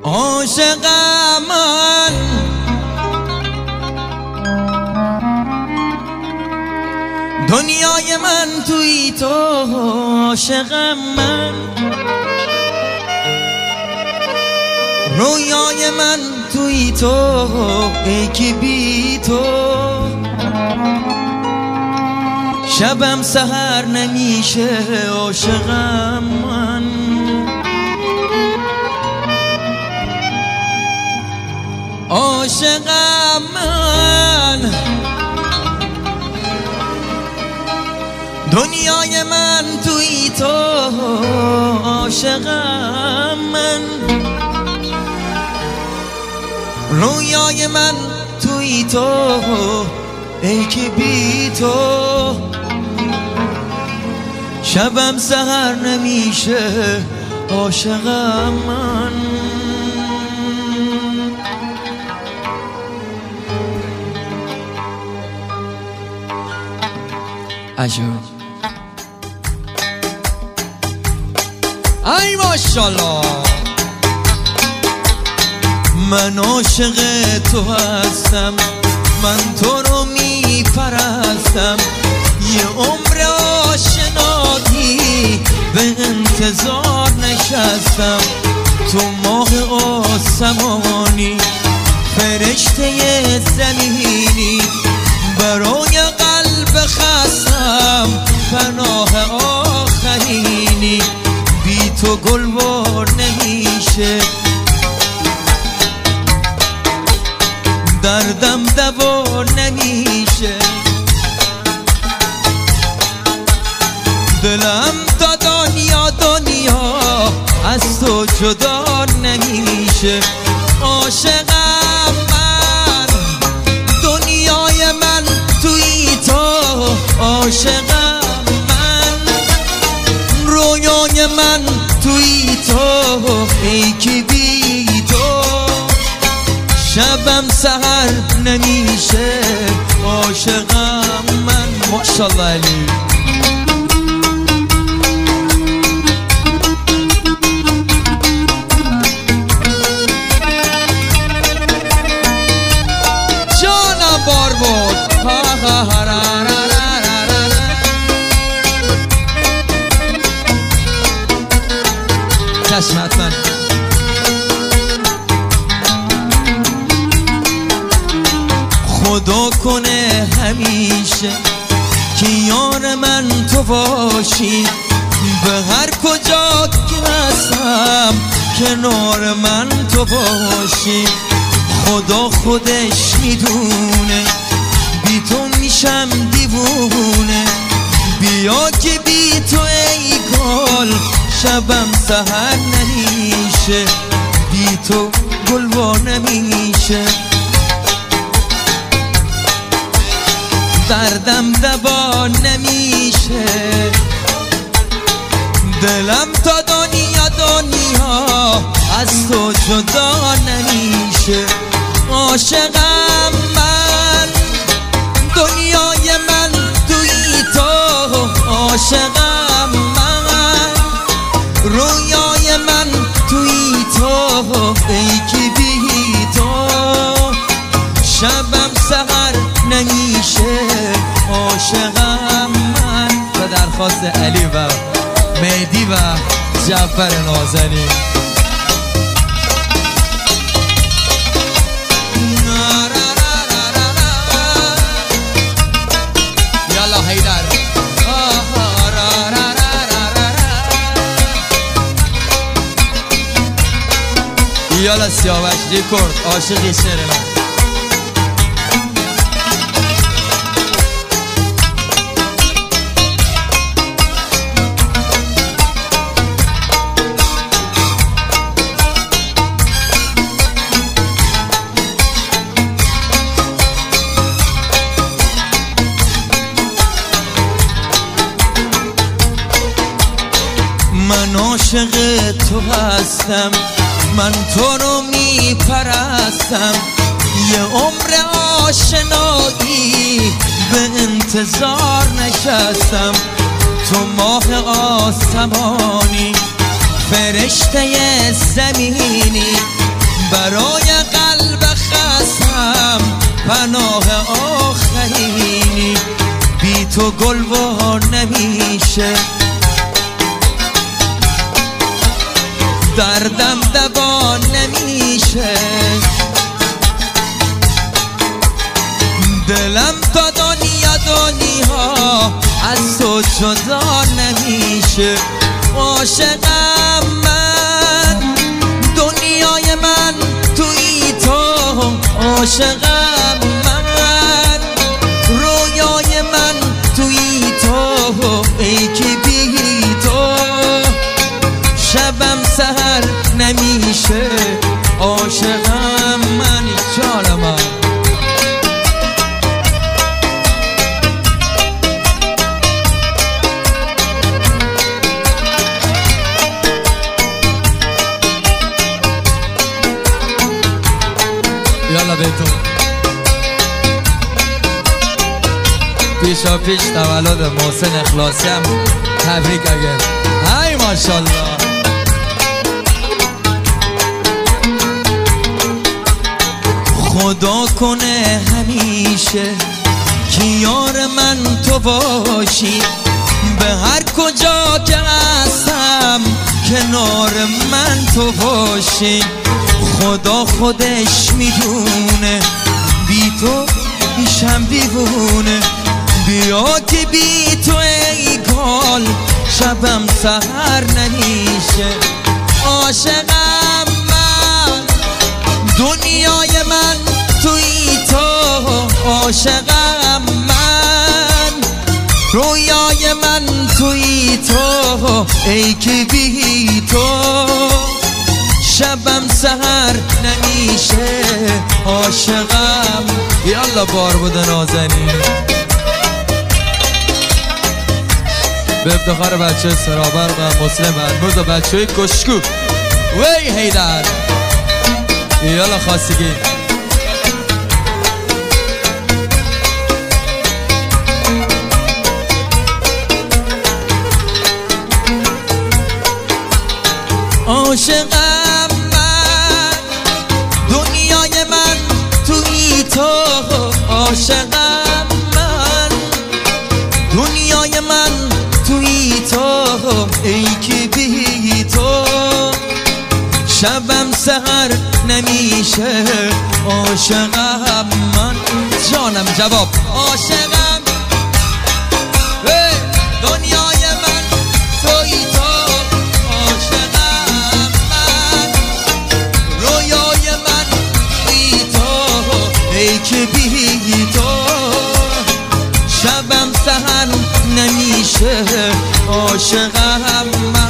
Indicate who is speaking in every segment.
Speaker 1: عاشقم من دنیای من توی تو، عاشقم من رویای من توی تو، ای که بی تو شبم سحر نمیشه، عاشقم من عاشقم من دنیای من توی تو، عاشقم من رویای من توی تو، ای که بی تو شبم سحر نمیشه، عاشقم من عجب ای ماشالله من عاشق تو هستم، من تو رو میپرستم، یه عمر آشنایی به انتظار نشستم، تو ماه آسمانی فرشته زمینی، برای قلب خستم پناه آخرینی، بی تو گلوار نمیشه، دردم دوا نمیشه، دلم تا دنیا از تو جدا نمیشه، عاشقم من دنیای من توی تو، عاشقم من رویای من توی تو، ای که بی تو شبم سحر نمیشه، عاشقم من ماشاءالله علی جانم بار بود چشمت من خدا کنه همیشه که یار من تو باشی، به هر کجا که هستم کنار من تو باشی، خدا خودش میدونه بی تو میشم دیوونه، بیا که بی تو ای گل شبم سحر نمیشه، بی تو گلوار نمیشه، دردم دوا نمیشه، دلم تا دنیا از تو جدا نمیشه، عاشقم من دنیای من توی تو، عاشقم من رویای من توی تو، ای که بی تو شبم سحر نمیشه، عاشقم من. به درخواست علی و مهدی و جعفر نازنین یالا حیدر یالا سیاوش ریکورد عاشقی شعر من من عاشق تو هستم، من تو رو میپرستم، یه عمر آشنایی به انتظار نشستم، تو ماه آسمانی فرشته زمینی، نمیشه، دردم دوا نمیشه، دلم تا دنیا از تو جدا نمیشه. عاشقم من، دنیای من توی تو، عاشقم من، رویای من توی تو، ای که بی تو شبم سحر نمیشه. عاشقم من جانم، یالا به تو پیشا پیش تولد محسن اخلاصی هم تبریک اگر های ماشالله. خدا کنه همیشه که یار من تو باشی، به هر کجا که هستم کنار من تو باشی. خدا خودش میدونه بی تو میشم دیوونه، بیا که بی تو ای گل شبم سحر نمیشه. عاشقم من، دنیای من توی تو، عاشقم من، رویای من توی تو، ای که بی تو شبم سحر نمیشه. عاشقم یالا بار بوده نازنین به افتخار بچه سرابر و مسلم برموز و بچه های کشکو وی هیدر یالا خواستگی. عاشقم من، دنیای من توی تو، عاشقم من، دنیای من توی تو، ای که بی تو شبم سحر نمیشه. عاشقم من جانم جواب، عاشقم دنیای من توی تو، عاشقم من، رویای من توی تو، ای که بی تو شبم سحر نمیشه. عاشقم من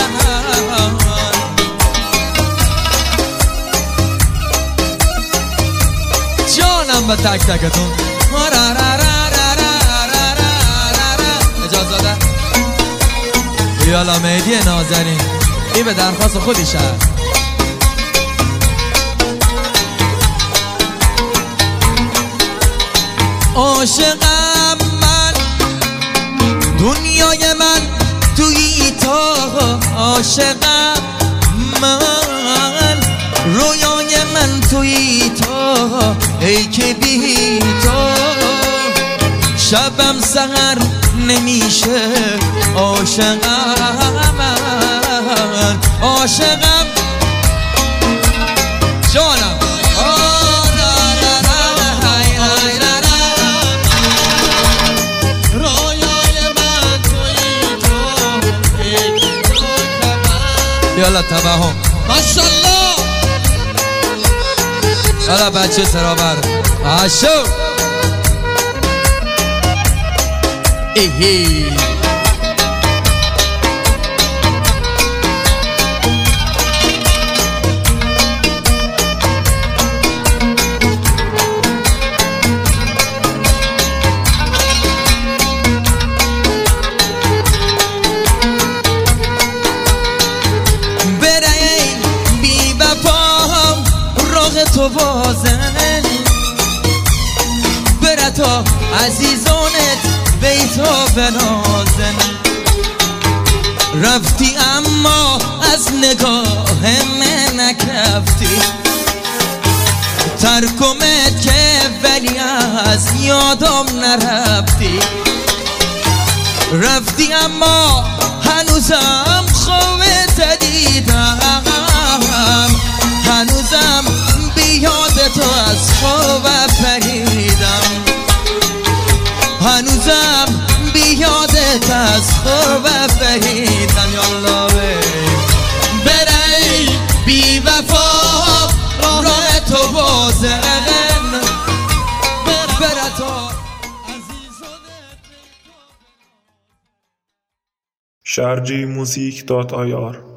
Speaker 1: جانم به تک تکتون اجازه ده یالا مهدی نازنین این به درخواست خودیشه. عاشقم من، دنیای من توی تو، عاشقم من، رویای من توی تو، ای که بی تو شبم سحر نمیشه. عاشقم من، عاشقم جانم یالا تبهم ماشالله. یالا بچه سرابر آشو ایهی تو بازن بره تا عزیزانت بیتو بنازن. رفتی اما از نگاه من نکفتی، ترکمت که ولی از یادم نرفتی. رفتی اما هنوزم خوبت دیدم، هنوزم بیاد تو از خواب پریدم، هنوزم بیادت از خواب پریدم. یالله بری بی وفا راه تو بازن برتا
Speaker 2: sharjimusik.ir